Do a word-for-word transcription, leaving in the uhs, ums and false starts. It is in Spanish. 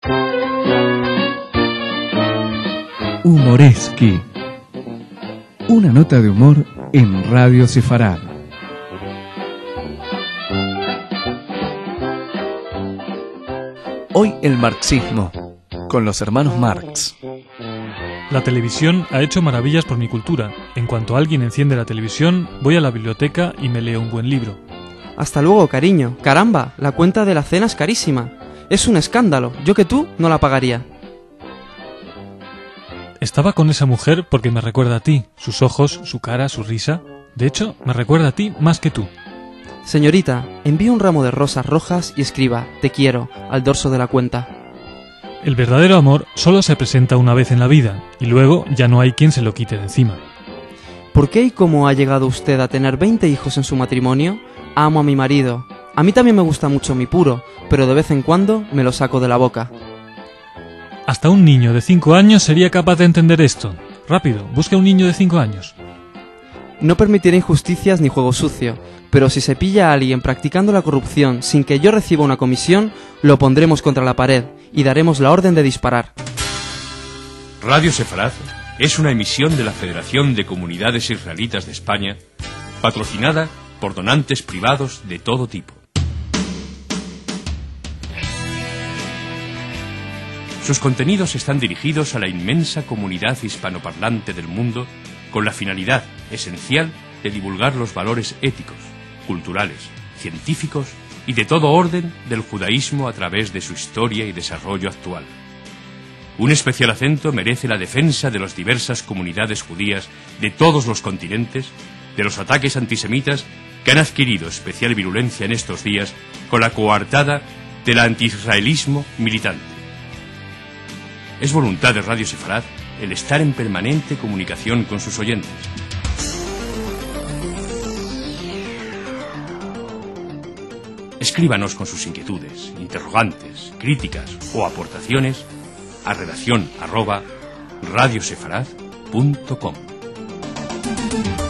Humoreski. Una nota de humor en Radio Sefarad. Hoy el marxismo, con los hermanos Marx. La televisión ha hecho maravillas por mi cultura. En cuanto alguien enciende la televisión, voy a la biblioteca y me leo un buen libro. Hasta luego, cariño. Caramba, la cuenta de la cena es carísima. Es un escándalo. Yo que tú no la pagaría. Estaba con esa mujer porque me recuerda a ti. Sus ojos, su cara, su risa. De hecho, me recuerda a ti más que tú. Señorita, envíe un ramo de rosas rojas y escriba "te quiero" al dorso de la cuenta. El verdadero amor solo se presenta una vez en la vida y luego ya no hay quien se lo quite de encima. ¿Por qué y cómo ha llegado usted a tener veinte hijos en su matrimonio? Amo a mi marido. A mí también me gusta mucho mi puro, pero de vez en cuando me lo saco de la boca. Hasta un niño de cinco años sería capaz de entender esto. Rápido, busque a un niño de cinco años. No permitiré injusticias ni juego sucio, pero si se pilla a alguien practicando la corrupción sin que yo reciba una comisión, lo pondremos contra la pared y daremos la orden de disparar. Radio Sefarad es una emisión de la Federación de Comunidades Israelitas de España, patrocinada por donantes privados de todo tipo. Sus contenidos están dirigidos a la inmensa comunidad hispanoparlante del mundo con la finalidad esencial de divulgar los valores éticos, culturales, científicos y de todo orden del judaísmo a través de su historia y desarrollo actual. Un especial acento merece la defensa de las diversas comunidades judías de todos los continentes, de los ataques antisemitas que han adquirido especial virulencia en estos días con la coartada del antiisraelismo militante. Es voluntad de Radio Sefarad el estar en permanente comunicación con sus oyentes. Escríbanos con sus inquietudes, interrogantes, críticas o aportaciones a redacción arroba radiosefarad punto com.